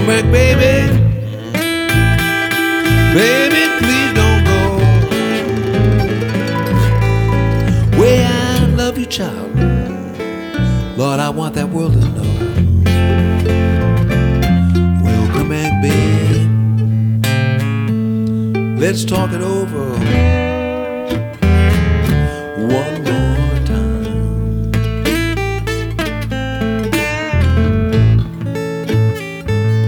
back, baby. Baby, please don't go. Way I love you, child. Lord, I want that world to know. Well, come back, baby. Let's talk it over.